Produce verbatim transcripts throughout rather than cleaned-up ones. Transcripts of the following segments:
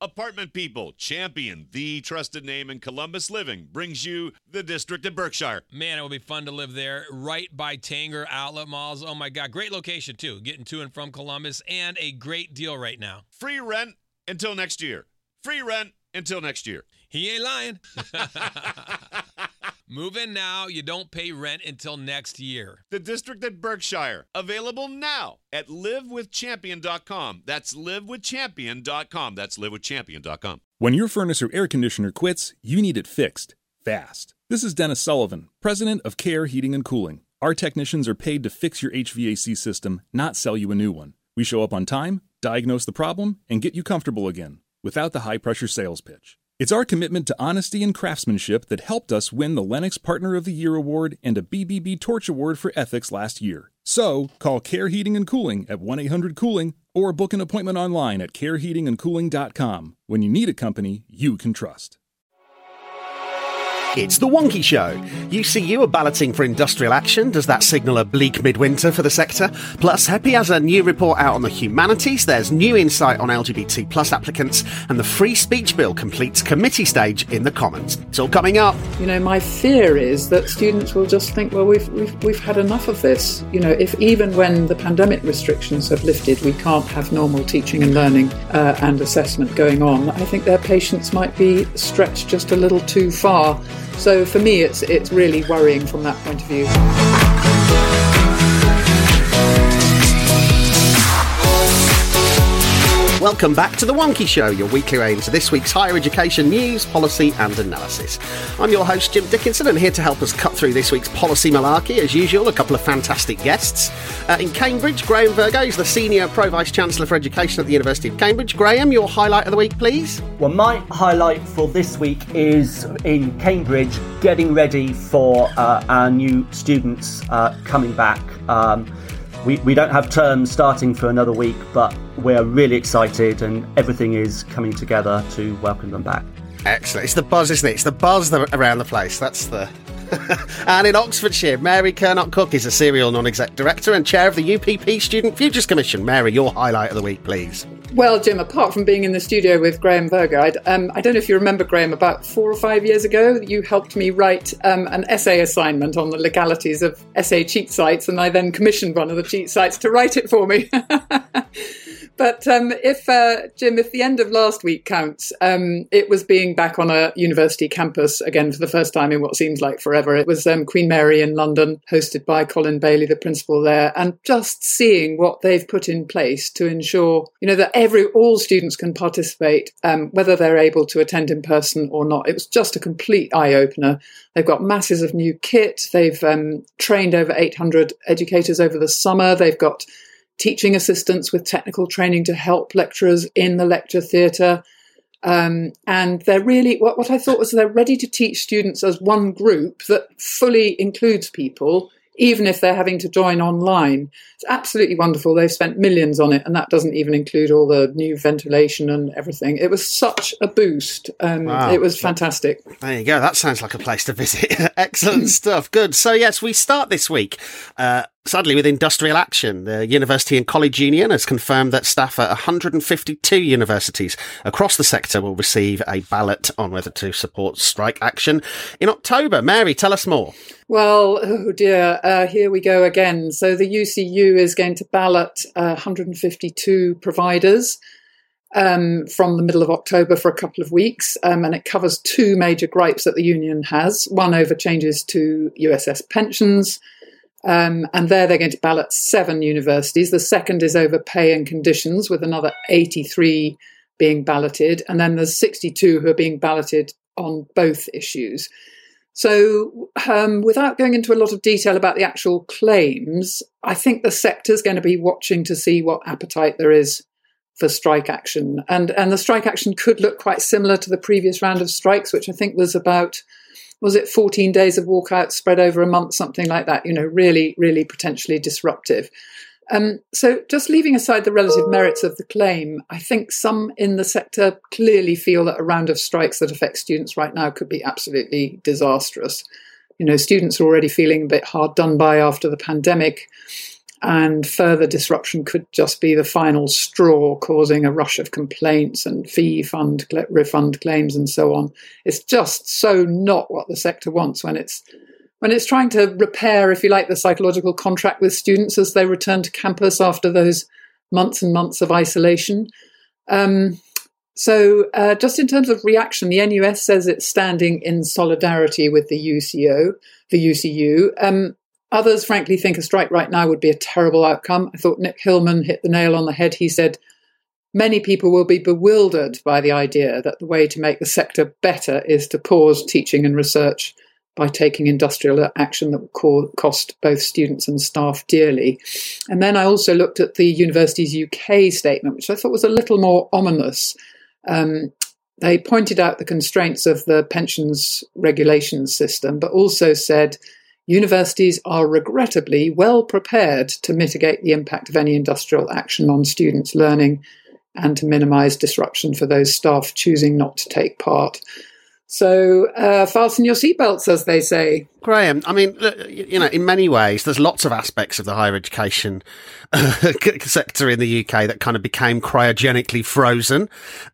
Apartment People, Champion, the trusted name in Columbus living, brings you the District at Berkshire. Man, it will be fun to live there, right by Tanger Outlet Malls. Oh my God, great location too, getting to and from Columbus, and a great deal right now. Free rent until next year. Free rent until next year. He ain't lying. Move in now. You don't pay rent until next year. The District at Berkshire. Available now at live with champion dot com. That's live with champion dot com. That's live with champion dot com. When your furnace or air conditioner quits, you need it fixed fast. This is Dennis Sullivan, president of Care Heating and Cooling. Our technicians are paid to fix your H V A C system, not sell you a new one. We show up on time, diagnose the problem, and get you comfortable again, without the high-pressure sales pitch. It's our commitment to honesty and craftsmanship that helped us win the Lennox Partner of the Year Award and a B B B Torch Award for Ethics last year. So, call Care Heating and Cooling at one eight hundred cooling or book an appointment online at care heating and cooling dot com. When you need a company you can trust. It's The Wonky Show. U C U are balloting for industrial action. Does that signal a bleak midwinter for the sector? Plus, H E P I has a new report out on the humanities. There's new insight on L G B T plus applicants. And the free speech bill completes committee stage in the Commons. It's all coming up. You know, my fear is that students will just think, well, we've, we've, we've had enough of this. You know, if even when the pandemic restrictions have lifted, we can't have normal teaching and learning uh, and assessment going on, I think their patience might be stretched just a little too far. So for me, it's it's really worrying from that point of view. Welcome back to The Wonky Show, your weekly aim to this week's higher education news, policy and analysis. I'm your host, Jim Dickinson, and here to help us cut through this week's policy malarkey, as usual, a couple of fantastic guests. Uh, in Cambridge, Graham Virgo is the Senior Pro-Vice-Chancellor for Education at the University of Cambridge. Graham, your highlight of the week, please. Well, my highlight for this week is in Cambridge, getting ready for uh, our new students uh, coming back. Um, We, we don't have terms starting for another week, but we're really excited and everything is coming together to welcome them back. Excellent. It's the buzz, isn't it? It's the buzz around the place. That's the... And in Oxfordshire, Mary Kernock-Cook is a serial non-exec director and chair of the U P P Student Futures Commission. Mary, your highlight of the week, please. Well, Jim, apart from being in the studio with Graham Virgo, I'd, um, I don't know if you remember, Graham, about four or five years ago, you helped me write um, an essay assignment on the legalities of essay cheat sites, and I then commissioned one of the cheat sites to write it for me. But um, if, uh, Jim, if the end of last week counts, um, it was being back on a university campus again for the first time in what seems like forever. It was um, Queen Mary in London, hosted by Colin Bailey, the principal there, and just seeing what they've put in place to ensure, you know, that every all students can participate, um, whether they're able to attend in person or not. It was just a complete eye-opener. They've got masses of new kit. They've um, trained over eight hundred educators over the summer. They've got teaching assistants with technical training to help lecturers in the lecture theatre. Um, and they're really, what, what I thought was they're ready to teach students as one group that fully includes people, even if they're having to join online. It's absolutely wonderful. They've spent millions on it, and that doesn't even include all the new ventilation and everything. It was such a boost. Um, wow. It was fantastic. There you go. That sounds like a place to visit. Excellent stuff. Good. So, yes, we start this week, uh, sadly, with industrial action. The University and College Union has confirmed that staff at one hundred fifty-two universities across the sector will receive a ballot on whether to support strike action in October. Mary, tell us more. Well, oh dear, uh, here we go again. So the U C U is going to ballot uh, one hundred fifty-two providers um, from the middle of October for a couple of weeks, um, and it covers two major gripes that the union has. One over changes to U S S pensions, um, and there they're going to ballot seven universities. The second is over pay and conditions, with another eighty-three being balloted, and then there's sixty-two who are being balloted on both issues. So um, without going into a lot of detail about the actual claims, I think the sector's going to be watching to see what appetite there is for strike action. And, and the strike action could look quite similar to the previous round of strikes, which I think was about, was it fourteen days of walkouts spread over a month, something like that, you know, really, really potentially disruptive. Um, so just leaving aside the relative merits of the claim, I think some in the sector clearly feel that a round of strikes that affect students right now could be absolutely disastrous. You know, students are already feeling a bit hard done by after the pandemic. and further disruption could just be the final straw, causing a rush of complaints and fee fund refund claims and so on. It's just so not what the sector wants when it's when it's trying to repair, if you like, the psychological contract with students as they return to campus after those months and months of isolation. Um, so uh, just in terms of reaction, the N U S says it's standing in solidarity with the U C O, the U C U. Um, others, frankly, think a strike right now would be a terrible outcome. I thought Nick Hillman hit the nail on the head. He said, many people will be bewildered by the idea that the way to make the sector better is to pause teaching and research by taking industrial action that will cost both students and staff dearly. And then I also looked at the university's U K statement, which I thought was a little more ominous. Um, they pointed out the constraints of the pensions regulation system, but also said universities are regrettably well prepared to mitigate the impact of any industrial action on students' learning and to minimise disruption for those staff choosing not to take part. So uh, fasten your seatbelts, as they say. Graham, I mean, you know, in many ways, there's lots of aspects of the higher education uh, sector in the U K that kind of became cryogenically frozen,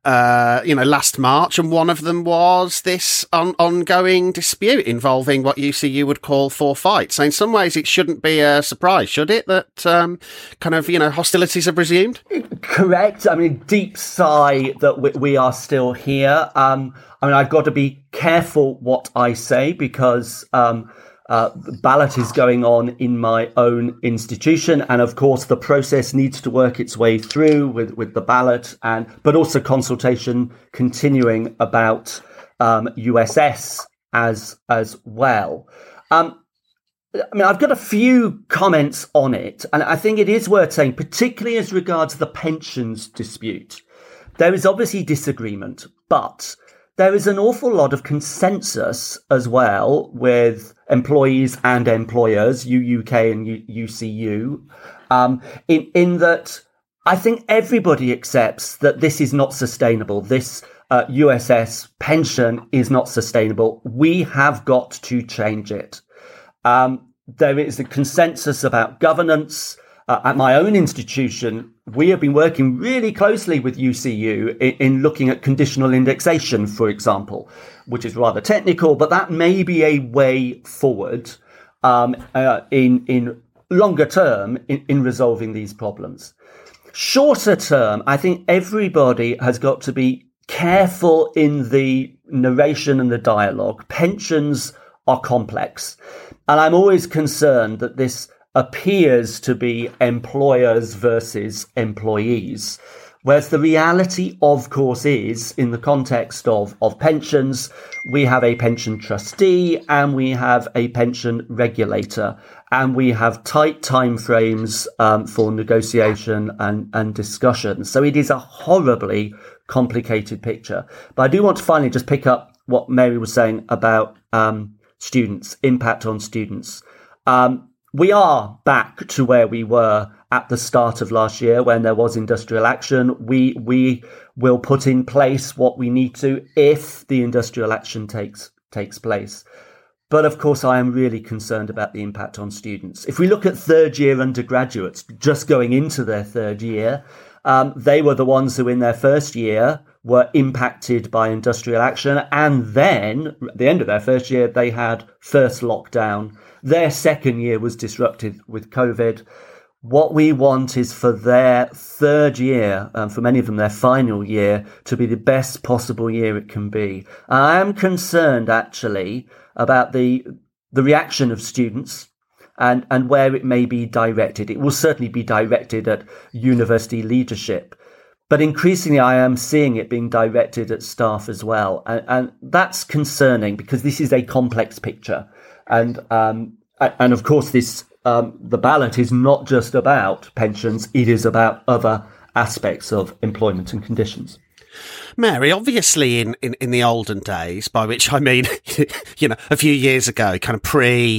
uh, you know, last March. And one of them was this on- ongoing dispute involving what U C U would call four fights. So in some ways, it shouldn't be a surprise, should it, that um, kind of, you know, hostilities are resumed? Correct. I mean, deep sigh that we, we are still here. Um, I mean, I've got to be careful what I say because um, uh, the ballot is going on in my own institution. And of course, the process needs to work its way through with, with the ballot, and but also consultation continuing about um, U S S as, as well. Um, I mean, I've got a few comments on it, and I think it is worth saying, particularly as regards the pensions dispute. There is obviously disagreement, but there is an awful lot of consensus as well with employees and employers, U U K and U C U, um, in, in that I think everybody accepts that this is not sustainable. This uh, U S S pension is not sustainable. We have got to change it. Um, there is a consensus about governance. Uh, at my own institution, we have been working really closely with U C U in, in looking at conditional indexation, for example, which is rather technical, but that may be a way forward um, uh, in in longer term in, in resolving these problems. Shorter term, I think everybody has got to be careful in the narration and the dialogue. Pensions are complex, and I'm always concerned that this appears to be employers versus employees, whereas the reality, of course, is in the context of, of pensions, we have a pension trustee and we have a pension regulator, and we have tight timeframes um, for negotiation and, and discussion. So it is a horribly complicated picture. But I do want to finally just pick up what Mary was saying about um, students, impact on students. Um, We are back to where we were at the start of last year when there was industrial action. We we will put in place what we need to if the industrial action takes takes place. But of course, I am really concerned about the impact on students. If we look at third year undergraduates just going into their third year, um, they were the ones who in their first year were impacted by industrial action. And then at the end of their first year, they had first lockdown. Their second year was disrupted with COVID. What we want is for their third year, and for many of them their final year, to be the best possible year it can be. I am concerned actually about the the reaction of students and, and where it may be directed. It will certainly be directed at university leadership. But increasingly, I am seeing it being directed at staff as well. And, and that's concerning because this is a complex picture. And um, and of course, this um, the ballot is not just about pensions; it is about other aspects of employment and conditions. Mary, obviously, in, in, in the olden days, by which I mean, you know, a few years ago, kind of pre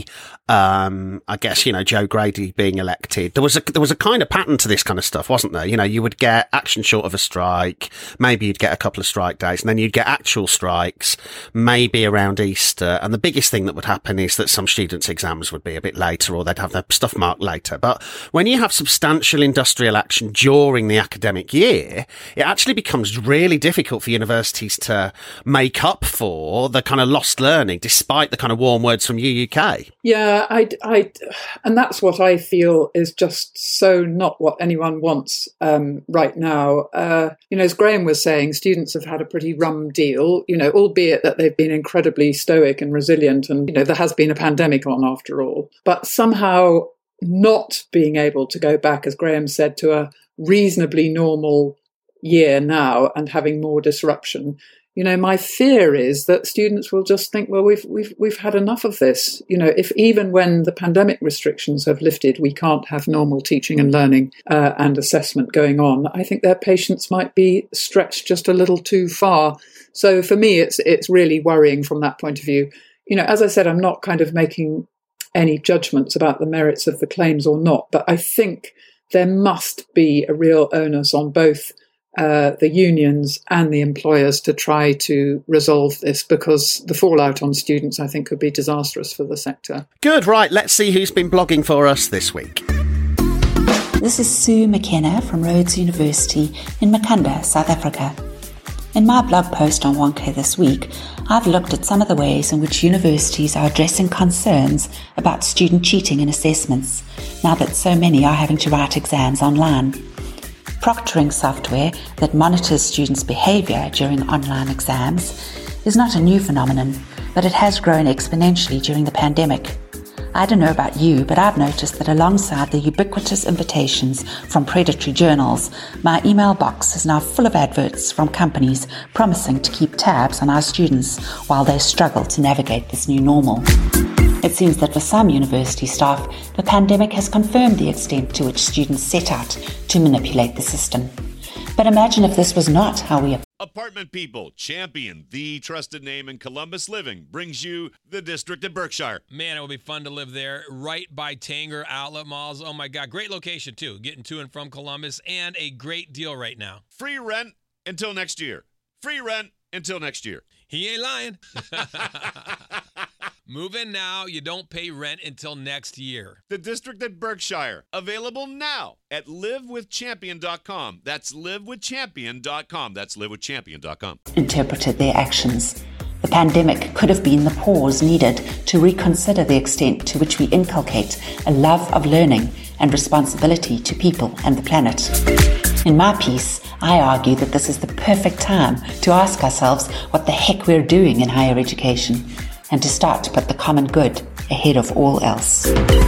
Um, I guess, you know, Joe Grady being elected. There was a, there was a kind of pattern to this kind of stuff, wasn't there? You know, you would get action short of a strike. Maybe you'd get a couple of strike days, and then you'd get actual strikes, maybe around Easter. And the biggest thing that would happen is that some students' exams would be a bit later, or they'd have their stuff marked later. But when you have substantial industrial action during the academic year, it actually becomes really difficult for universities to make up for the kind of lost learning, despite the kind of warm words from U U K. Yeah. I, I, and that's what I feel is just so not what anyone wants um, right now. Uh, you know, as Graham was saying, students have had a pretty rum deal, you know, albeit that they've been incredibly stoic and resilient. And, you know, there has been a pandemic on after all. But somehow not being able to go back, as Graham said, to a reasonably normal year now and having more disruption. You know, my fear is that students will just think, well, we've we've we've had enough of this. You know, if even when the pandemic restrictions have lifted, we can't have normal teaching and learning uh, and assessment going on, I think their patience might be stretched just a little too far. So for me, it's it's really worrying from that point of view. You know, as I said, I'm not kind of making any judgments about the merits of the claims or not, but I think there must be a real onus on both Uh, the unions and the employers to try to resolve this, because the fallout on students, I think, could be disastrous for the sector. Good, right, let's see who's been blogging for us this week. This is Sue McKenna from Rhodes University in Makanda, South Africa. In my blog post on one K this week, I've looked at some of the ways in which universities are addressing concerns about student cheating in assessments, now that so many are having to write exams online. Proctoring software that monitors students' behaviour during online exams is not a new phenomenon, but it has grown exponentially during the pandemic. I don't know about you, but I've noticed that alongside the ubiquitous invitations from predatory journals, my email box is now full of adverts from companies promising to keep tabs on our students while they struggle to navigate this new normal. It seems that for some university staff, the pandemic has confirmed the extent to which students set out to manipulate the system. But imagine if this was not how we... Apartment People, champion, the trusted name in Columbus living, brings you the District at Berkshire. Man, it will be fun to live there, right by Tanger Outlet Malls. Oh my God, great location too, getting to and from Columbus, and a great deal right now. Free rent until next year. Free rent until next year. He ain't lying. Move in now. You don't pay rent until next year. The District at Berkshire. Available now at live with champion dot com. That's live with champion dot com. That's live with champion dot com. Interpreted their actions. The pandemic could have been the pause needed to reconsider the extent to which we inculcate a love of learning and responsibility to people and the planet. In my piece, I argue that this is the perfect time to ask ourselves what the heck we're doing in higher education, and to start to put the common good ahead of all else.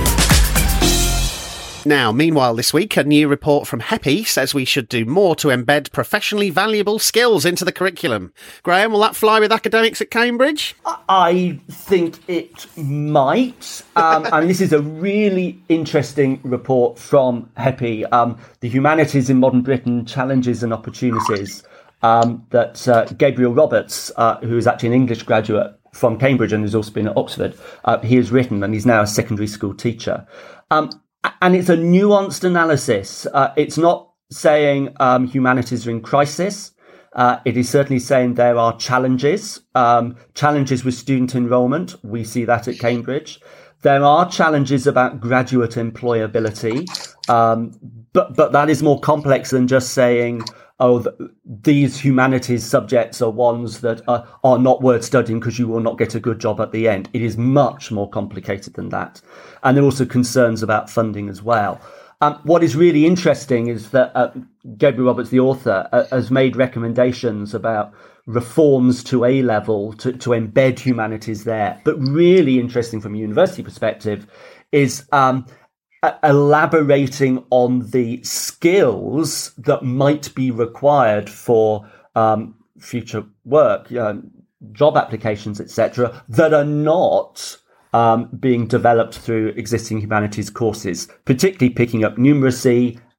Now, meanwhile this week, a new report from H E P I says we should do more to embed professionally valuable skills into the curriculum. Graham, will that fly with academics at Cambridge? I think it might. Um, and this is a really interesting report from H E P I, um, The Humanities in Modern Britain, Challenges and Opportunities, um, that uh, Gabriel Roberts, uh, who is actually an English graduate from Cambridge and has also been at Oxford, uh, he has written, and he's now a secondary school teacher. Um, and it's a nuanced analysis. Uh, it's not saying um, humanities are in crisis. Uh, it is certainly saying there are challenges, um, challenges with student enrolment. We see that at Cambridge. There are challenges about graduate employability, um, but but that is more complex than just saying, oh, th- these humanities subjects are ones that are, are not worth studying because you will not get a good job at the end. It is much more complicated than that. And there are also concerns about funding as well. Um, what is really interesting is that uh, Gabriel Roberts, the author, uh, has made recommendations about reforms to A-level to, to embed humanities there. But really interesting from a university perspective is um, uh, elaborating on the skills that might be required for um, future work, you know, job applications, et cetera, that are not Um, being developed through existing humanities courses, particularly picking up numeracy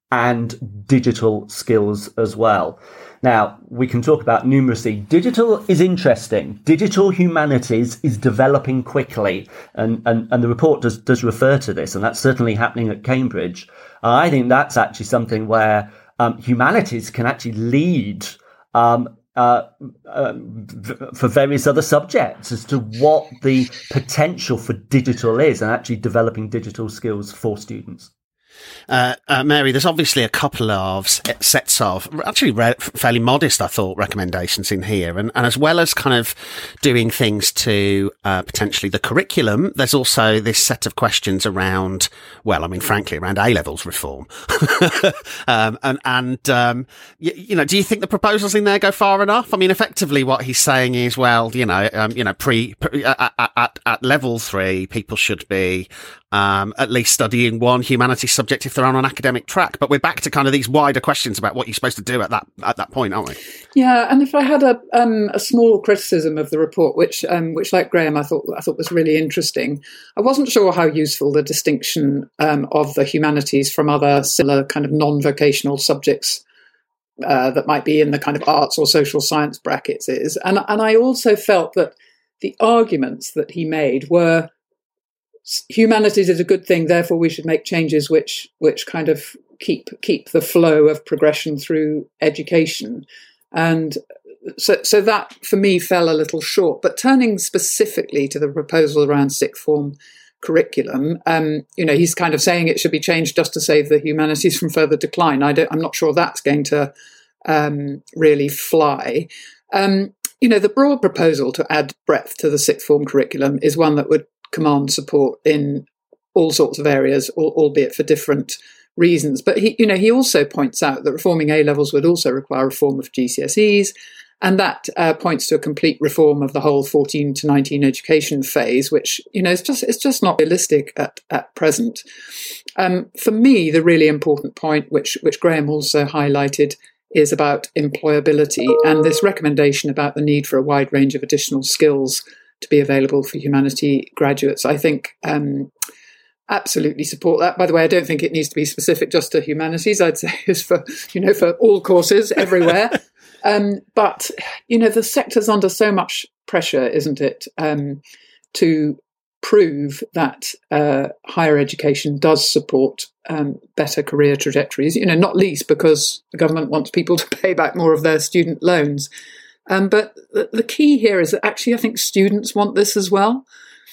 and digital skills as well. Now, we can talk about numeracy. Digital is interesting. Digital humanities is developing quickly, and, and, and the report does, does refer to this, and that's certainly happening at Cambridge. I think that's actually something where um, humanities can actually lead um, uh, uh, for various other subjects as to what the potential for digital is, and actually developing digital skills for students. Uh, uh, Mary, there's obviously a couple of sets of actually re- fairly modest, I thought, recommendations in here. And, and as well as kind of doing things to uh, potentially the curriculum, there's also this set of questions around, well, I mean, frankly, around A-levels reform. um, and, and um, you, you know, do you think the proposals in there go far enough? I mean, effectively what he's saying is, well, you know, um, you know, pre, pre at, at, at level three, people should be Um, at least studying one humanities subject if they're on an academic track. But we're back to kind of these wider questions about what you're supposed to do at that at that point, aren't we? Yeah, and if I had a um, a small criticism of the report, which um, which like Graham, I thought I thought was really interesting. I wasn't sure how useful the distinction um, of the humanities from other similar kind of non-vocational subjects uh, that might be in the kind of arts or social science brackets is, and and I also felt that the arguments that he made were, humanities is a good thing, therefore we should make changes which which kind of keep keep the flow of progression through education. And so so that for me fell a little short. But turning specifically to the proposal around sixth form curriculum, um, you know, he's kind of saying it should be changed just to save the humanities from further decline. I don't, I'm not sure that's going to um, really fly. Um, you know, the broad proposal to add breadth to the sixth form curriculum is one that would command support in all sorts of areas, albeit for different reasons. But he, you know, he also points out that reforming A levels would also require reform of G C S Es, and that uh, points to a complete reform of the whole fourteen to nineteen education phase, which, you know, is just it's just not realistic at at present. Um, for me, the really important point, which which Graham also highlighted, is about employability, and this recommendation about the need for a wide range of additional skills to be available for humanity graduates. I think um, absolutely support that. By the way, I don't think it needs to be specific just to humanities. I'd say it's for, you know, for all courses everywhere. um, but, you know, the sector's under so much pressure, isn't it, um, to prove that uh, higher education does support um, better career trajectories, you know, not least because the government wants people to pay back more of their student loans. Um, but the, the key here is that actually I think students want this as well.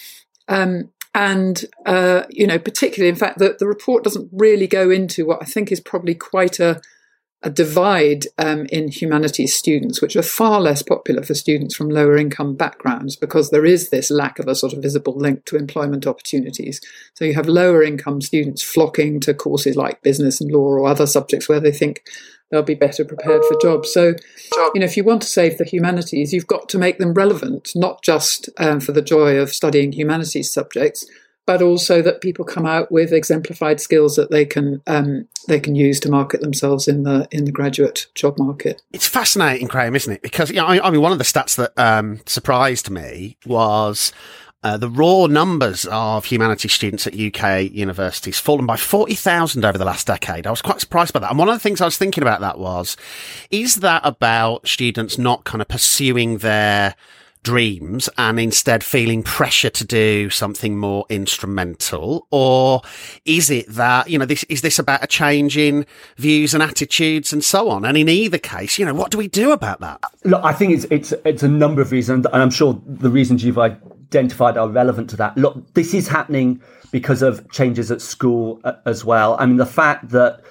Um, and, uh, you know, particularly, in fact, the, the report doesn't really go into what I think is probably quite a, a divide um, in humanities students, which are far less popular for students from lower income backgrounds, because there is this lack of a sort of visible link to employment opportunities. So you have lower income students flocking to courses like business and law or other subjects where they think they'll be better prepared for jobs. So, you know, if you want to save the humanities, you've got to make them relevant, not just um, for the joy of studying humanities subjects, but also that people come out with exemplified skills that they can um, they can use to market themselves in the in the graduate job market. It's fascinating, Graham, isn't it? Because, you know, I, I mean, one of the stats that um, surprised me was Uh, the raw numbers of humanities students at U K universities fallen by forty thousand over the last decade. I was quite surprised by that. And one of the things I was thinking about that was, is that about students not kind of pursuing their dreams and instead feeling pressure to do something more instrumental? Or is it that, you know, this is this about a change in views and attitudes and so on? And in either case, you know, what do we do about that? Look, I think it's it's it's a number of reasons, and I'm sure the reasons you've identified are relevant to that. Look, this is happening because of changes at school as well. I mean, the fact that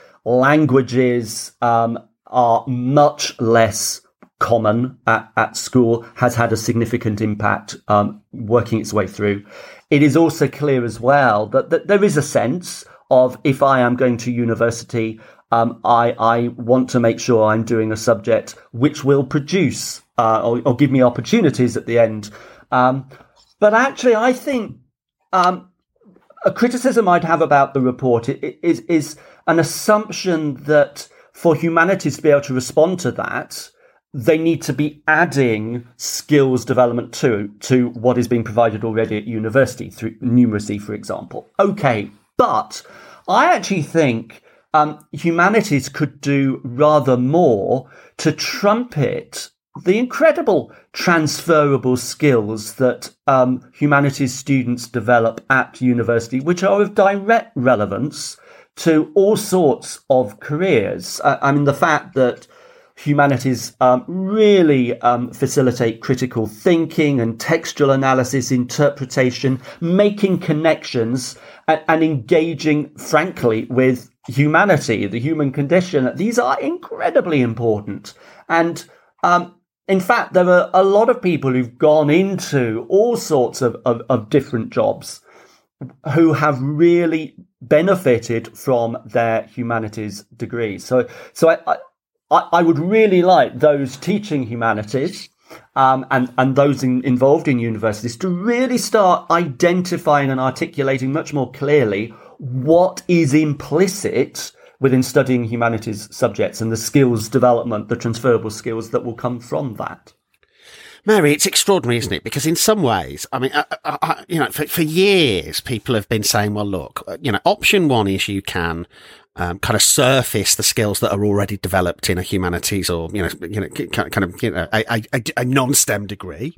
languages um, are much less common at, at school has had a significant impact um, working its way through. It is also clear as well that, that there is a sense of, if I am going to university, um, I, I want to make sure I'm doing a subject which will produce uh, or, or give me opportunities at the end. Um, but actually, I think um, a criticism I'd have about the report is, is an assumption that for humanities to be able to respond to that, they need to be adding skills development to, to what is being provided already at university through numeracy, for example. Okay, but I actually think um, humanities could do rather more to trumpet the incredible transferable skills that um, humanities students develop at university, which are of direct relevance to all sorts of careers. Uh, I mean, the fact that humanities um, really um, facilitate critical thinking and textual analysis, interpretation, making connections and, and engaging, frankly, with humanity, the human condition. These are incredibly important. And um, in fact, there are a lot of people who've gone into all sorts of, of, of different jobs who have really benefited from their humanities degrees. So, so I, I, I would really like those teaching humanities um, and, and those in, involved in universities to really start identifying and articulating much more clearly what is implicit within studying humanities subjects and the skills development, the transferable skills that will come from that. Mary, it's extraordinary, isn't it? Because in some ways, I mean, I, I, I, you know, for, for years, people have been saying, well, look, you know, option one is you can um, kind of surface the skills that are already developed in a humanities or, you know, you know, kind of, you know, a, a, a non-STEM degree.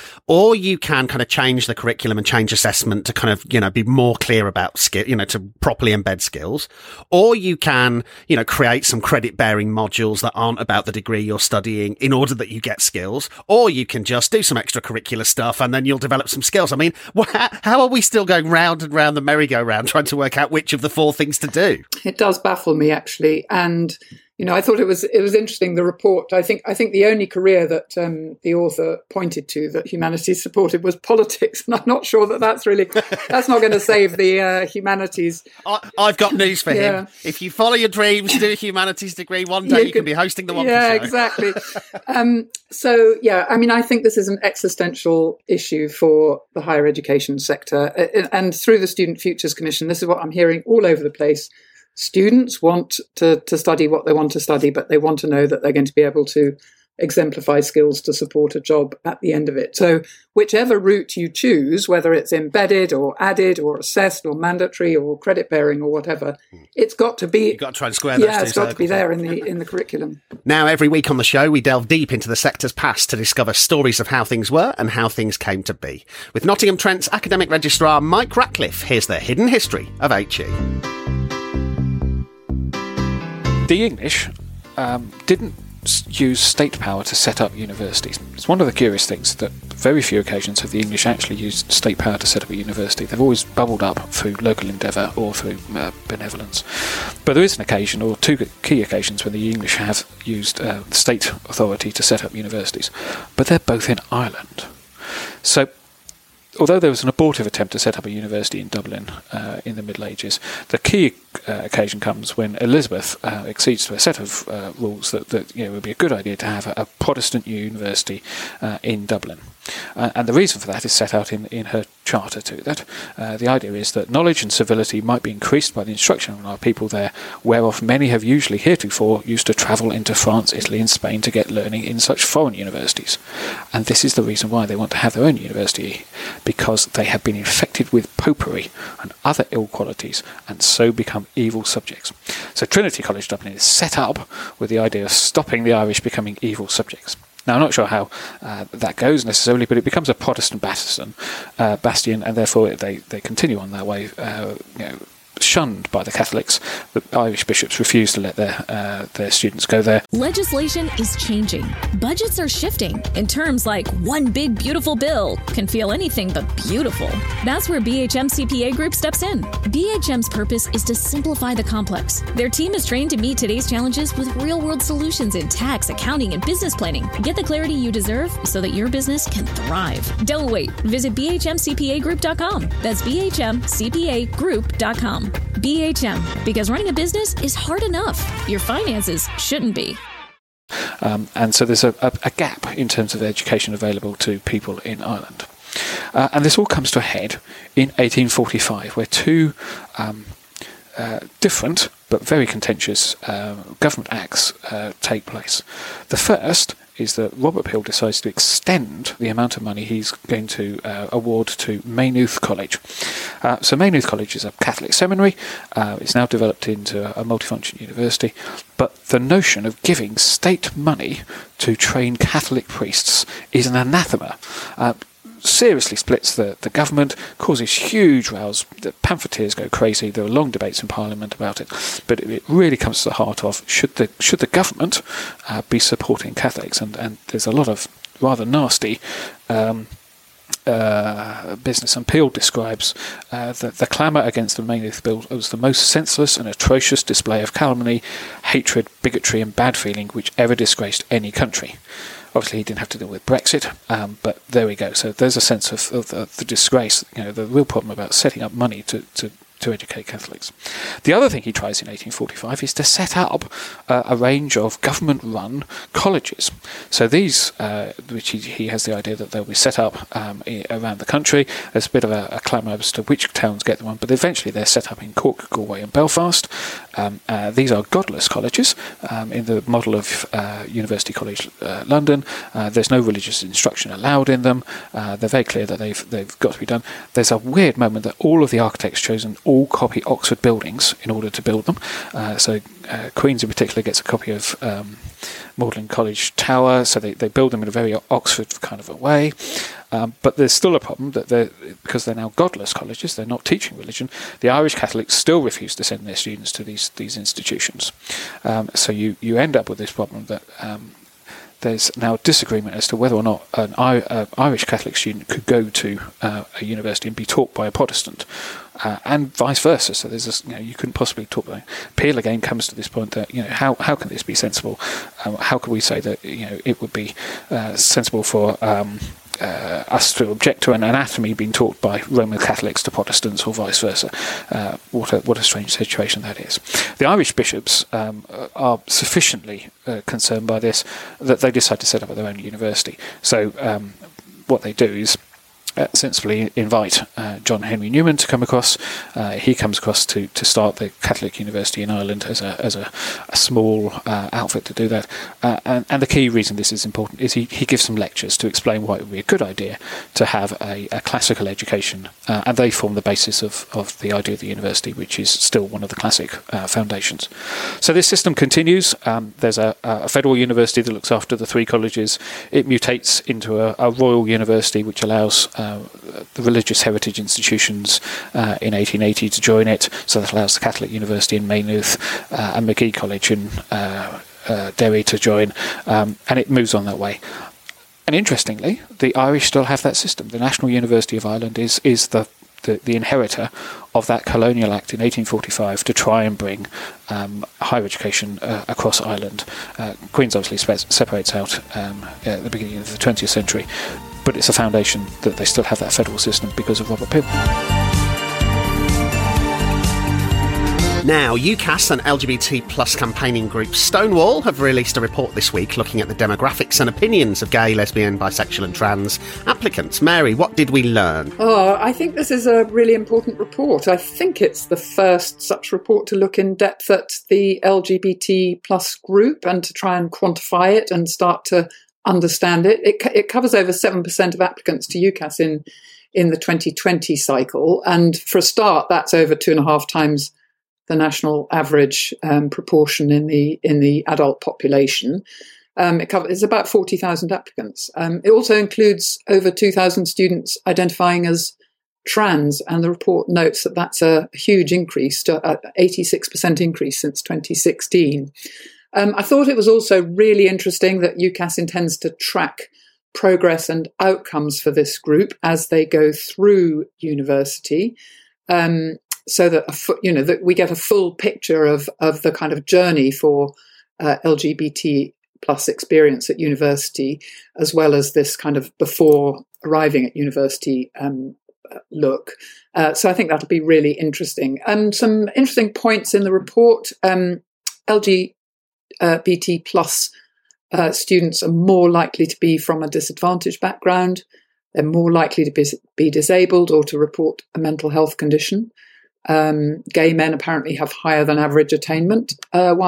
Or you can kind of change the curriculum and change assessment to kind of, you know, be more clear about skill, you know, to properly embed skills. Or you can, you know, create some credit bearing modules that aren't about the degree you're studying in order that you get skills. Or you can just do some extracurricular stuff and then you'll develop some skills. I mean, how are we still going round and round the merry-go-round trying to work out which of the four things to do? It does baffle me, actually. And you know, I thought it was it was interesting, the report. I think I think the only career that um, the author pointed to that humanities supported was politics, and I'm not sure that that's really that's not going to save the uh, humanities. I, I've got news for yeah. him. If you follow your dreams, do a humanities degree, one day you, you could, can be hosting the Wonka yeah, Show. Yeah, exactly. um, so yeah, I mean, I think this is an existential issue for the higher education sector, and through the Student Futures Commission, this is what I'm hearing all over the place. Students want to, to study what they want to study, but they want to know that they're going to be able to exemplify skills to support a job at the end of it. So whichever route you choose, whether it's embedded or added or assessed or mandatory or credit bearing or whatever, it's got to be. You've got to try and square those Yeah, two it's got circles. to be there in the in the curriculum. Now, every week on the show, we delve deep into the sector's past to discover stories of how things were and how things came to be. With Nottingham Trent's academic registrar, Mike Ratcliffe, here's the hidden history of H E. The English um, didn't use state power to set up universities. It's one of the curious things that very few occasions have the English actually used state power to set up a university. They've always bubbled up through local endeavour or through uh, benevolence. But there is an occasion, or two key occasions, when the English have used uh, state authority to set up universities. But they're both in Ireland. So although there was an abortive attempt to set up a university in Dublin uh, in the Middle Ages, the key uh, occasion comes when Elizabeth uh, accedes to a set of uh, rules that, that you know, it would be a good idea to have a, a Protestant university uh, in Dublin. Uh, and the reason for that is set out in, in her charter to that. Uh, the idea is that knowledge and civility might be increased by the instruction of our people there, whereof many have usually heretofore used to travel into France, Italy and Spain to get learning in such foreign universities. And this is the reason why they want to have their own university, because they have been infected with popery and other ill qualities and so become evil subjects. So Trinity College Dublin is set up with the idea of stopping the Irish becoming evil subjects. Now, I'm not sure how uh, that goes necessarily, but it becomes a Protestant bastion, uh, bastion, and therefore they, they continue on their way, uh, you know, shunned by the Catholics. The Irish bishops refuse to let their uh, their students go there. Legislation is changing. Budgets are shifting. And terms like one big beautiful bill can feel anything but beautiful. That's where B H M C P A Group steps in. B H M's purpose is to simplify the complex. Their team is trained to meet today's challenges with real-world solutions in tax, accounting, and business planning. Get the clarity you deserve so that your business can thrive. Don't wait. Visit B H M C P A group dot com. That's B H M C P A group dot com. B H M, because running a business is hard enough. Your finances shouldn't be. Um, and so there's a, a, a gap in terms of education available to people in Ireland. Uh, and this all comes to a head in eighteen forty-five, where two um, uh, different but very contentious uh, government acts uh, take place. The first is that Robert Peel decides to extend the amount of money he's going to uh, award to Maynooth College. Uh, so Maynooth College is a Catholic seminary. Uh, it's now developed into a multifunction university. But the notion of giving state money to train Catholic priests is an anathema. Uh, seriously splits the, the government, causes huge rows. The pamphleteers go crazy. There are long debates in Parliament about it. But it, it really comes to the heart of should the should the government uh, be supporting Catholics? And, and there's a lot of rather nasty um, uh, business. And Peel describes uh, the, the clamour against the Maynooth Bill as the most senseless and atrocious display of calumny, hatred, bigotry and bad feeling which ever disgraced any country. Obviously, he didn't have to deal with Brexit, um, but there we go. So there's a sense of, of the, the disgrace, you know, the real problem about setting up money to, to, to educate Catholics. The other thing he tries in eighteen forty-five is to set up uh, a range of government-run colleges. So these, uh, which he, he has the idea that they'll be set up um, around the country. There's a bit of a, a clamour as to which towns get them on, but eventually they're set up in Cork, Galway and Belfast. Um, uh, these are godless colleges um, in the model of uh, University College uh, London. Uh, there's no religious instruction allowed in them. Uh, they're very clear that they've they've got to be done. There's a weird moment that all of the architects chosen all copy Oxford buildings in order to build them. Uh, so uh, Queen's in particular gets a copy of um, Magdalen College Tower, so they, they build them in a very Oxford kind of a way. Um, but there's still a problem that they're, because they're now godless colleges, they're not teaching religion, the Irish Catholics still refuse to send their students to these these institutions. Um, so you, you end up with this problem that um, there's now disagreement as to whether or not an I, uh, Irish Catholic student could go to uh, a university and be taught by a Protestant, uh, and vice versa. So there's this, you know, you couldn't possibly talk by. Peel again comes to this point that, you know, how how can this be sensible? Um, how can we say that, you know, it would be uh, sensible for um, Uh, us to object to an anatomy being taught by Roman Catholics to Protestants or vice versa? Uh, what a what a strange situation that is. The Irish bishops um, are sufficiently uh, concerned by this that they decide to set up their own university. So um, what they do is Uh, sensibly invite uh, John Henry Newman to come across. Uh, he comes across to, to start the Catholic University in Ireland as a as a, a small uh, outfit to do that. Uh, and, and the key reason this is important is he, he gives some lectures to explain why it would be a good idea to have a, a classical education, uh, and they form the basis of, of the idea of the university, which is still one of the classic uh, foundations. So this system continues. Um, there's a, a federal university that looks after the three colleges. It mutates into a, a royal university, which allows Uh, the religious heritage institutions uh, in eighteen eighty to join it, so that allows the Catholic University in Maynooth uh, and Magee College in uh, uh, Derry to join, um, and it moves on that way. And interestingly, the Irish still have that system. The National University of Ireland is is the The, the inheritor of that colonial act in eighteen forty-five to try and bring um, higher education uh, across Ireland. Uh, Queen's obviously spe- separates out um, at the beginning of the twentieth century, but it's a foundation that they still have that federal system because of Robert Peel. Now, UCAS and L G B T plus campaigning group Stonewall have released a report this week looking at the demographics and opinions of gay, lesbian, bisexual and trans applicants. Mary, what did we learn? Oh, I think this is a really important report. I think it's the first such report to look in depth at the L G B T plus group and to try and quantify it and start to understand it. It, it covers over seven percent of applicants to UCAS in, in the twenty twenty cycle. And for a start, that's over two and a half times the national average um, proportion in the in the adult population. Um, it covers it's about forty thousand applicants. Um, it also includes over two thousand students identifying as trans, and the report notes that that's a huge increase, an eighty-six percent increase since twenty sixteen. Um, I thought it was also really interesting that UCAS intends to track progress and outcomes for this group as they go through university. Um, So that you know that we get a full picture of of the kind of journey for uh, L G B T plus experience at university, as well as this kind of before arriving at university um, look. Uh, so I think that'll be really interesting. And some interesting points in the report: um, L G B T plus uh, students are more likely to be from a disadvantaged background. They're more likely to be, be disabled or to report a mental health condition. Um, gay men apparently have higher than average attainment, uh, while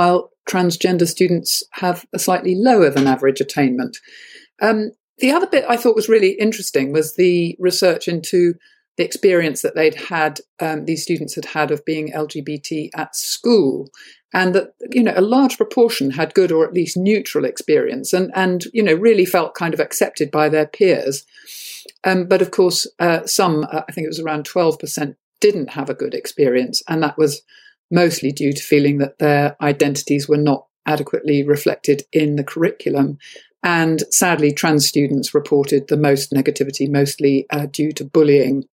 transgender students have a slightly lower than average attainment. Um, the other bit I thought was really interesting was the research into the experience that they'd had, um, these students had had of being L G B T at school, and that, you know, a large proportion had good or at least neutral experience, and, and you know, really felt kind of accepted by their peers. Um, but of course, uh, some, uh, I think it was around twelve percent, didn't have a good experience, and that was mostly due to feeling that their identities were not adequately reflected in the curriculum. And sadly, trans students reported the most negativity, mostly uh, due to bullying.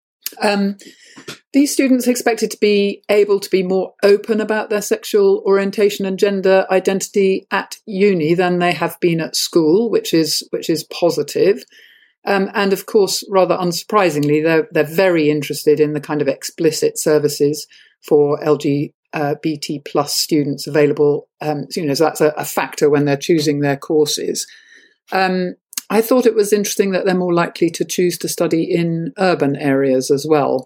Um, these students expected to be able to be more open about their sexual orientation and gender identity at uni than they have been at school, which is which is positive. Um, and of course, rather unsurprisingly, they're they're very interested in the kind of explicit services for L G B T plus students available. Um, so, you know, so that's a, a factor when they're choosing their courses. Um, I thought it was interesting that they're more likely to choose to study in urban areas as well.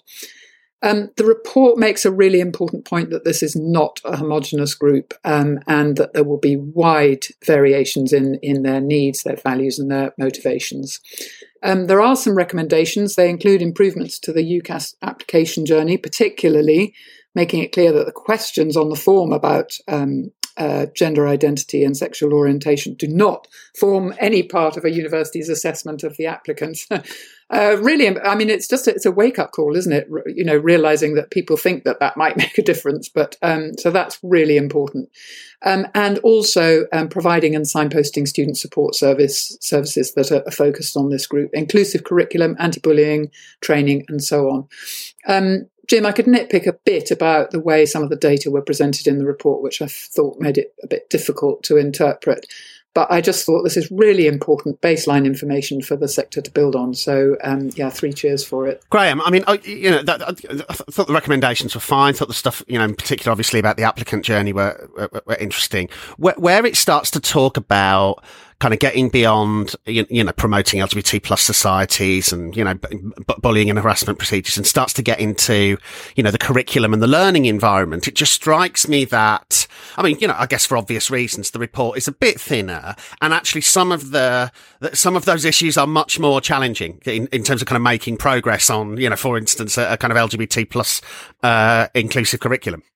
Um, the report makes a really important point that this is not a homogenous group, um, and that there will be wide variations in, in their needs, their values and their motivations. Um, there are some recommendations. They include improvements to the UCAS application journey, particularly making it clear that the questions on the form about um, uh, gender identity and sexual orientation do not form any part of a university's assessment of the applicants. uh, really, I mean, it's just a, it's a wake-up call, isn't it? You know, realizing that people think that that might make a difference. But um, so that's really important. Um, and also um, providing and signposting student support service services that are, are focused on this group, inclusive curriculum, anti-bullying training, and so on. Um, Jim, I could nitpick a bit about the way some of the data were presented in the report, which I thought made it a bit difficult to interpret. But I just thought this is really important baseline information for the sector to build on. So, um, yeah, three cheers for it. Graham, I mean, I, you know, that, I thought the recommendations were fine. I thought the stuff, you know, in particular, obviously, about the applicant journey were, were, were interesting. Where, where it starts to talk about kind of getting beyond, you, you know, promoting L G B T plus societies and, you know, b- b- bullying and harassment procedures, and starts to get into, you know, the curriculum and the learning environment, it just strikes me that, I mean, you know, I guess for obvious reasons, the report is a bit thinner, and actually some of the, some of those issues are much more challenging in, in terms of kind of making progress on, you know, for instance, a, a kind of L G B T plus, uh, inclusive curriculum.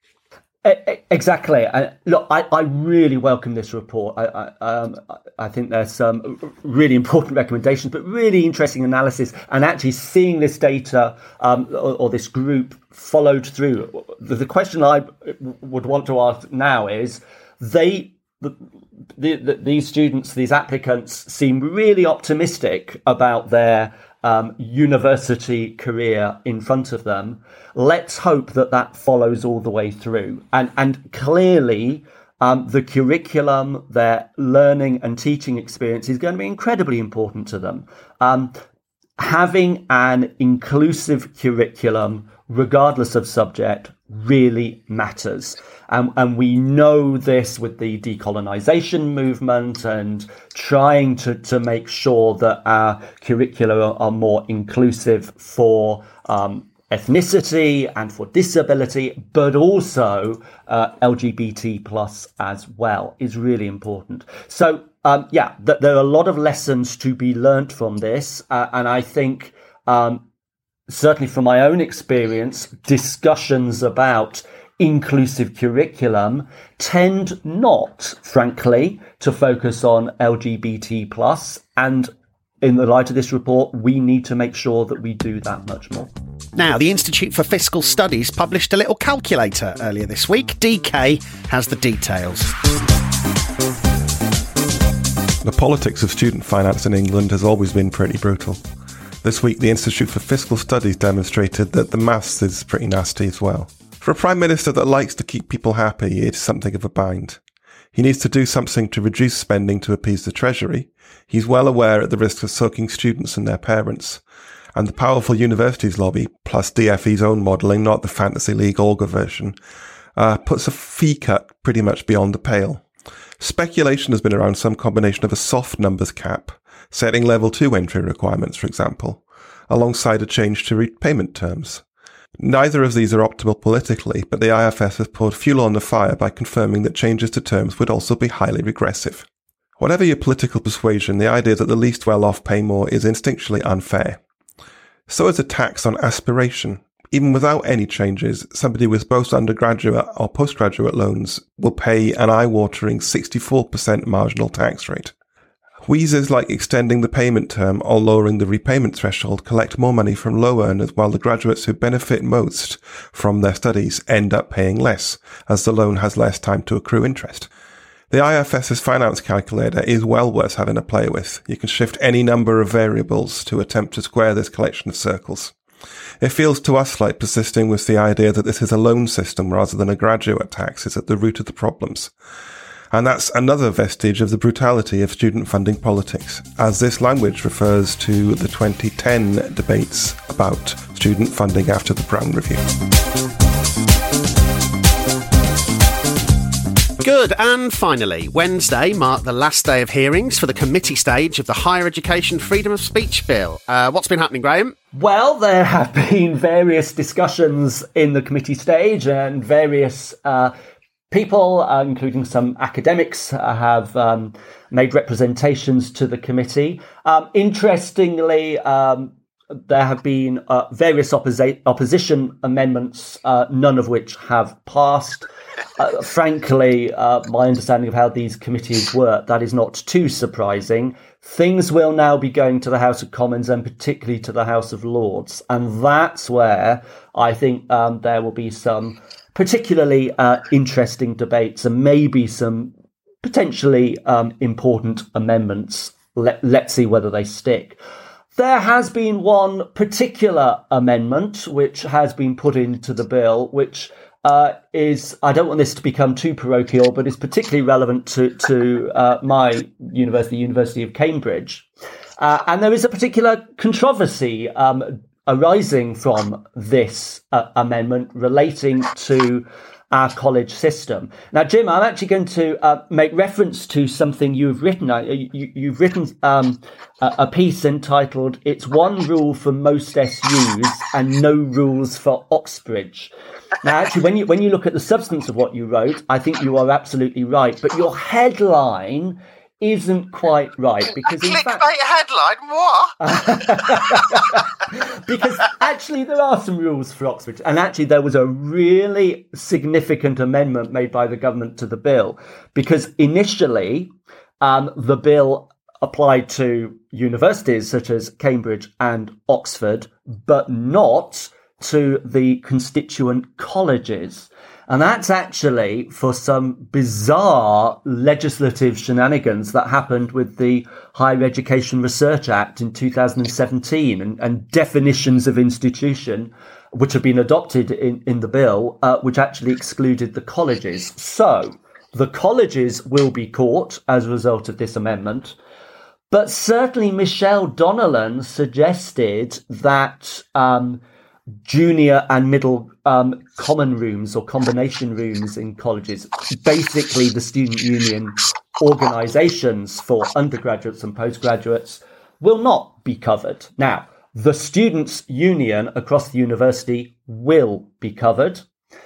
Exactly. Uh, look, I, I really welcome this report. I, I, um, I think there's some really important recommendations, but really interesting analysis, and actually seeing this data um, or, or this group followed through. The, the question I would want to ask now is, they, the, the, the, these students, these applicants, seem really optimistic about their Um, university career in front of them. Let's hope that that follows all the way through. And and clearly, um, the curriculum, their learning and teaching experience is going to be incredibly important to them. Um, having an inclusive curriculum, regardless of subject, really matters. And, and we know this with the decolonization movement and trying to, to make sure that our curricula are more inclusive for um, ethnicity and for disability, but also uh, L G B T plus as well is really important. So, um, yeah, th- there are a lot of lessons to be learnt from this. Uh, and I think, um, certainly from my own experience, discussions about inclusive curriculum tend not, frankly, to focus on L G B T plus, and in the light of this report, we need to make sure that we do that much more. Now, the Institute for Fiscal Studies published a little calculator earlier this week. D K has the details. The politics of student finance in England has always been pretty brutal. This week, the Institute for Fiscal Studies demonstrated that the maths is pretty nasty as well. For a Prime Minister that likes to keep people happy, it is something of a bind. He needs to do something to reduce spending to appease the Treasury. He's well aware of the risks of soaking students and their parents. And the powerful universities lobby, plus D F E's own modelling, not the Fantasy League Olga version, uh, puts a fee cut pretty much beyond the pale. Speculation has been around some combination of a soft numbers cap, setting level two entry requirements, for example, alongside a change to repayment terms. Neither of these are optimal politically, but the I F S has poured fuel on the fire by confirming that changes to terms would also be highly regressive. Whatever your political persuasion, the idea that the least well-off pay more is instinctually unfair. So is a tax on aspiration. Even without any changes, somebody with both undergraduate or postgraduate loans will pay an eye-watering sixty-four percent marginal tax rate. Wheezes like extending the payment term or lowering the repayment threshold collect more money from low earners, while the graduates who benefit most from their studies end up paying less, as the loan has less time to accrue interest. The IFS's finance calculator is well worth having a play with. You can shift any number of variables to attempt to square this collection of circles. It feels to us like persisting with the idea that this is a loan system rather than a graduate tax is at the root of the problems. And that's another vestige of the brutality of student funding politics, as this language refers to the twenty ten debates about student funding after the Brown Review. Good. And finally, Wednesday marked the last day of hearings for the committee stage of the Higher Education Freedom of Speech Bill. Uh, what's been happening, Graham? Well, there have been various discussions in the committee stage, and various uh, people, uh, including some academics, uh, have um, made representations to the committee. Um, interestingly, um, there have been uh, various opposi- opposition amendments, uh, none of which have passed. Uh, frankly, uh, my understanding of how these committees work, that is not too surprising. Things will now be going to the House of Commons and particularly to the House of Lords. And that's where I think um, there will be some particularly uh, interesting debates and maybe some potentially um, important amendments. Let, let's see whether they stick. There has been one particular amendment which has been put into the bill, which uh, is, I don't want this to become too parochial, but is particularly relevant to, to uh, my university, University of Cambridge. Uh, and there is a particular controversy um, arising from this uh, amendment relating to our college system. Now, Jim, I'm actually going to uh, make reference to something you've written. Uh, you, you've written um, a, a piece entitled, "It's One Rule for Most S Us and No Rules for Oxbridge." Now, actually, when you when you look at the substance of what you wrote, I think you are absolutely right. But your headline isn't quite right, because in fact, headline, what? Because actually there are some rules for Oxford, and actually there was a really significant amendment made by the government to the bill, because initially um, the bill applied to universities such as Cambridge and Oxford, but not to the constituent colleges. And that's actually for some bizarre legislative shenanigans that happened with the Higher Education Research Act in two thousand seventeen, and, and definitions of institution which have been adopted in, in the bill, uh, which actually excluded the colleges. So the colleges will be caught as a result of this amendment. But certainly Michelle Donnellan suggested that um, junior and middle um, common rooms or combination rooms in colleges, basically the student union organisations for undergraduates and postgraduates, will not be covered. Now, the students' union across the university will be covered.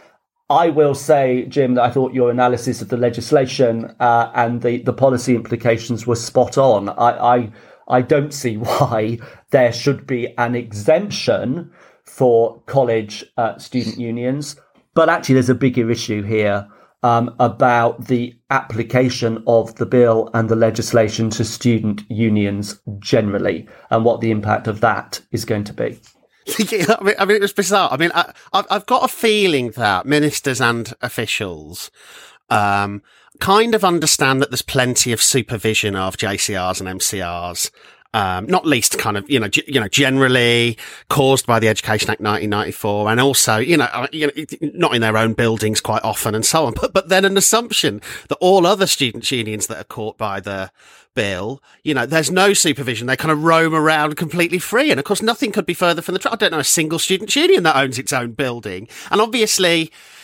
I will say, Jim, that I thought your analysis of the legislation uh, and the, the policy implications was spot on. I, I, I don't see why there should be an exemption for college uh, student unions. But actually, there's a bigger issue here um, about the application of the bill and the legislation to student unions generally, and what the impact of that is going to be. Yeah, I mean, I mean, it was bizarre. I mean, I, I've got a feeling that ministers and officials um, kind of understand that there's plenty of supervision of J C Rs and M C Rs. Um, not least kind of, you know, g- you know, generally caused by the Education Act nineteen ninety-four, and also, you know, uh, you know, not in their own buildings quite often and so on. But, but then an assumption that all other student unions that are caught by the bill, you know, there's no supervision. They kind of roam around completely free. And of course, nothing could be further from the truth. I don't know a single student union that owns its own building. And obviously,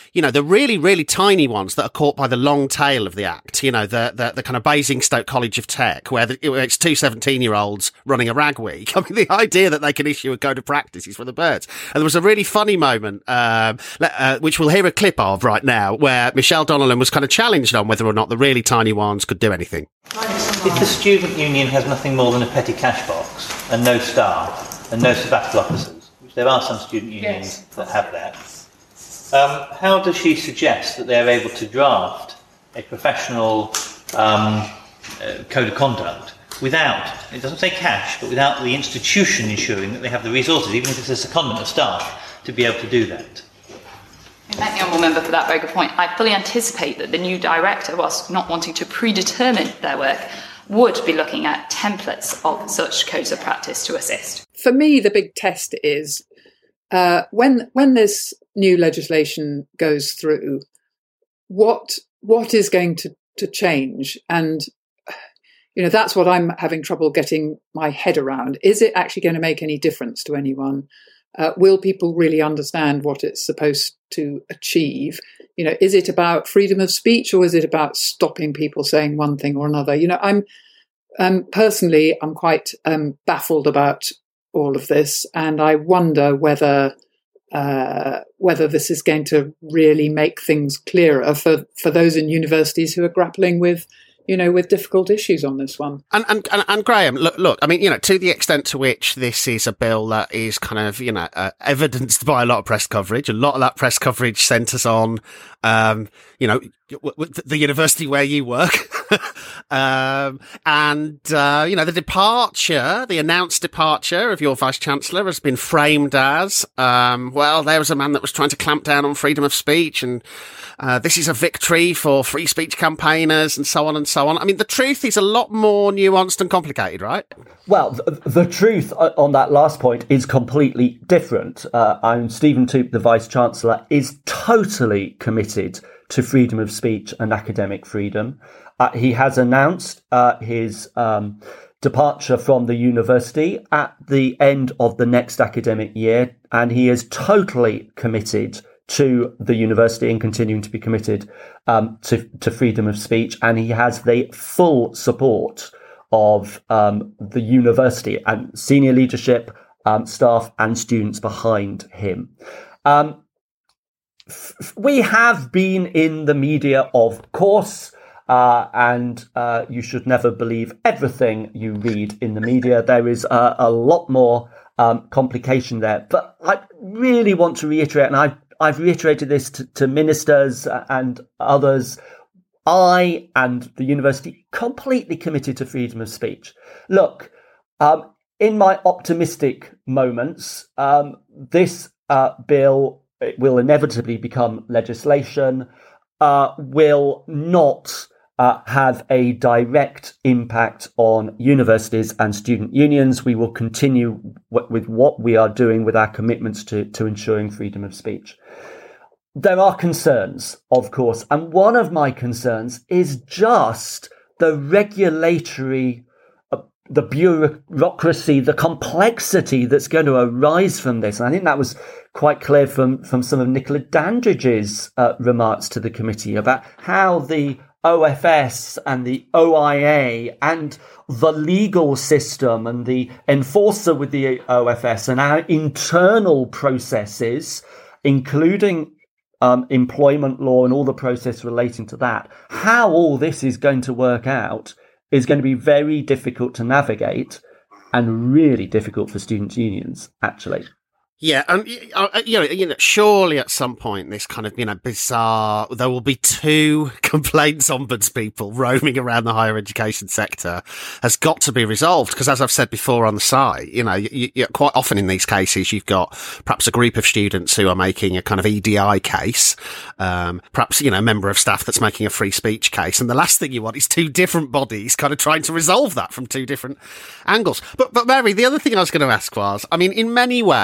you know, the really, really tiny ones that are caught by the long tail of the act, you know, the the, the kind of Basingstoke College of Tech, where, the, where it's two seventeen-year-olds running a rag week. I mean, the idea that they can issue a code of practice is for the birds. And there was a really funny moment, um, uh, which we'll hear a clip of right now, where Michelle Donnellan was kind of challenged on whether or not the really tiny ones could do anything. If the student union has nothing more than a petty cash box and no staff and no sabbatical officers, which there are some student unions yes. that have that, um, how does she suggest that they're able to draft a professional um, uh, code of conduct without, it doesn't say cash, but without the institution ensuring that they have the resources, even if it's a secondment of staff, to be able to do that? I thank the Honourable Member for that very good point. I fully anticipate that the new director, whilst not wanting to predetermine their work, would be looking at templates of such codes of practice to assist. For me, the big test is uh, when when this new legislation goes through, what what is going to, to change? And, you know, that's what I'm having trouble getting my head around. Is it actually going to make any difference to anyone? Uh, will people really understand what it's supposed to achieve? You know, is it about freedom of speech, or is it about stopping people saying one thing or another? You know, I'm um, personally, I'm quite um, baffled about all of this, and I wonder whether uh, whether this is going to really make things clearer for, for those in universities who are grappling with, you know, with difficult issues on this one. And, and, and, and Graham, look, look, I mean, you know, to the extent to which this is a bill that is kind of, you know, uh, evidenced by a lot of press coverage, a lot of that press coverage centres on, um, you know, the university where you work. um, and, uh, you know, the departure, the announced departure of your Vice-Chancellor has been framed as, um, well, there was a man that was trying to clamp down on freedom of speech, and uh, this is a victory for free speech campaigners, and so on and so on. I mean, the truth is a lot more nuanced and complicated, right? Well, the, the truth on that last point is completely different. Uh, and Stephen Toope, the Vice-Chancellor, is totally committed to freedom of speech and academic freedom. Uh, he has announced uh, his um, departure from the university at the end of the next academic year, and he is totally committed to the university and continuing to be committed um, to, to freedom of speech. And he has the full support of um, the university and senior leadership, um, staff and students behind him. Um, f- we have been in the media, of course, uh, and uh, you should never believe everything you read in the media. There is uh, a lot more um, complication there. But I really want to reiterate, and I've, I've reiterated this to, to ministers and others, I and the university completely committed to freedom of speech. Look, um, in my optimistic moments, um, this uh, bill it will inevitably become legislation, uh, will not uh, have a direct impact on universities and student unions. We will continue w- with what we are doing with our commitments to, to ensuring freedom of speech. There are concerns, of course, and one of my concerns is just the regulatory, uh, the bureaucracy, the complexity that's going to arise from this. And I think that was quite clear from, from some of Nicola Dandridge's uh, remarks to the committee about how the O F S and the O I A and the legal system and the enforcer with the O F S and our internal processes, including Um, employment law and all the process relating to that, how all this is going to work out is going to be very difficult to navigate and really difficult for students' unions, actually. Yeah, and um, you know, you know, surely at some point this kind of, you know, bizarre, there will be two complaints ombuds people roaming around the higher education sector has got to be resolved. Because as I've said before on the site, you know, you, you, quite often in these cases, you've got perhaps a group of students who are making a kind of E D I case, um, perhaps, you know, a member of staff that's making a free speech case. And the last thing you want is two different bodies kind of trying to resolve that from two different angles. But, but Mary, the other thing I was going to ask was, I mean, in many ways,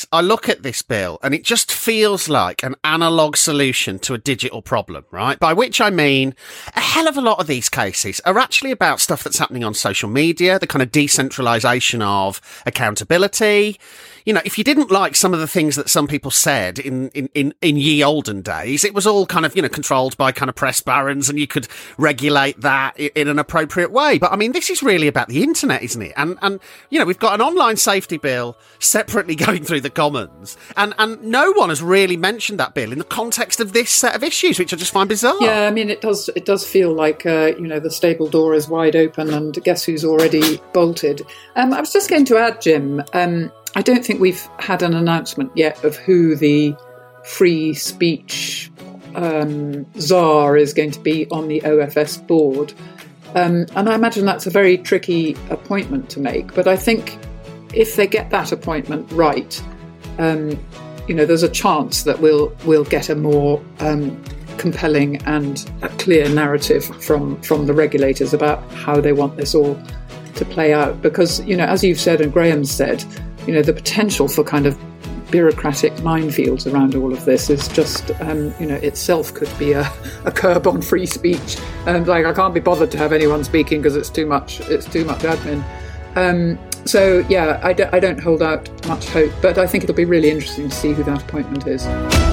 is, I look at this bill and it just feels like an analog solution to a digital problem, right? By which I mean a hell of a lot of these cases are actually about stuff that's happening on social media, the kind of decentralization of accountability. You know, if you didn't like some of the things that some people said in, in, in, in ye olden days, it was all kind of, you know, controlled by kind of press barons and you could regulate that in, in an appropriate way. But I mean, this is really about the internet, isn't it? And, and, you know, we've got an online safety bill separately going through the Commons and, and no one has really mentioned that bill in the context of this set of issues, which I just find bizarre. Yeah, I mean, it does, it does feel like, uh, you know, the stable door is wide open and guess who's already bolted. Um, I was just going to add, Jim, um, I don't think we've had an announcement yet of who the free speech um, czar is going to be on the O F S board. Um, and I imagine that's a very tricky appointment to make. But I think if they get that appointment right, um, you know, there's a chance that we'll we'll get a more um, compelling and a clear narrative from, from the regulators about how they want this all to play out. Because, you know, as you've said and Graham's said, you know, the potential for kind of bureaucratic minefields around all of this is just, um, you know, itself could be a, a curb on free speech. And like, I can't be bothered to have anyone speaking because it's too much, it's too much admin. Um, so, yeah, I, d- I don't hold out much hope, but I think it'll be really interesting to see who that appointment is.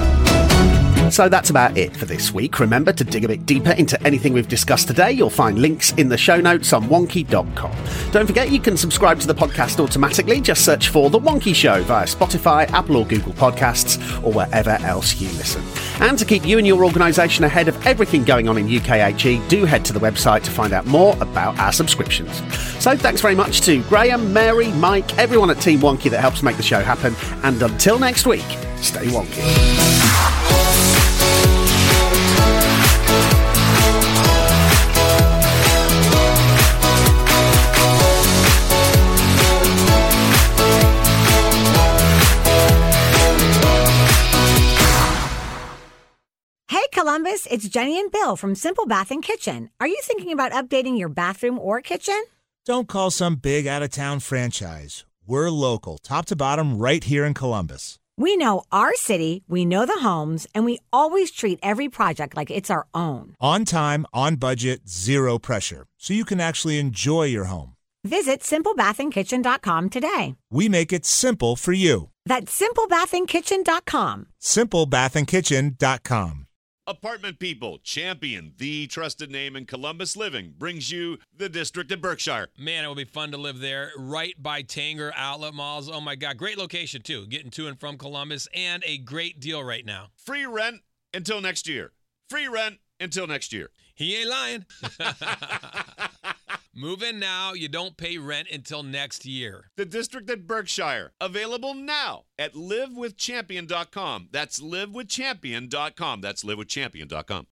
So that's about it for this week. Remember to dig a bit deeper into anything we've discussed today. You'll find links in the show notes on wonky dot com. Don't forget you can subscribe to the podcast automatically. Just search for The Wonky Show via Spotify, Apple or Google Podcasts or wherever else you listen. And to keep you and your organisation ahead of everything going on in U K H E, do head to the website to find out more about our subscriptions. So thanks very much to Graham, Mary, Mike, everyone at Team Wonky that helps make the show happen. And until next week, stay wonky. Columbus, it's Jenny and Bill from Simple Bath and Kitchen. Are you thinking about updating your bathroom or kitchen? Don't call some big out-of-town franchise. We're local, top to bottom, right here in Columbus. We know our city, we know the homes, and we always treat every project like it's our own. On time, on budget, zero pressure, so you can actually enjoy your home. Visit simple bath and kitchen dot com today. We make it simple for you. That's simple bath and kitchen dot com. simple bath and kitchen dot com. Apartment People, Champion, the trusted name in Columbus living, brings you the District at Berkshire. Man, it will be fun to live there, right by Tanger Outlet Malls. Oh my God, great location too, getting to and from Columbus, and a great deal right now. Free rent until next year. Free rent until next year. He ain't lying. Move in now. You don't pay rent until next year. The District at Berkshire. Available now at live with champion dot com. That's live with champion dot com. That's live with champion dot com.